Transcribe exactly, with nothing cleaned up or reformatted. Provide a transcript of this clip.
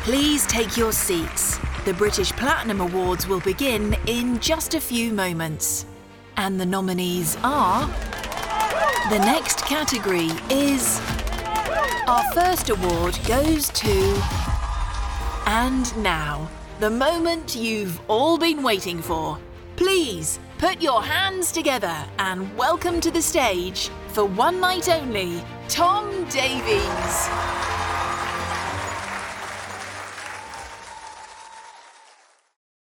Please take your seats. The British Platinum Awards will begin in just a few moments. And the nominees are... The next category is... Our first award goes to... And now, the moment you've all been waiting for. Please, put your hands together and welcome to the stage, for one night only, Tom Davies.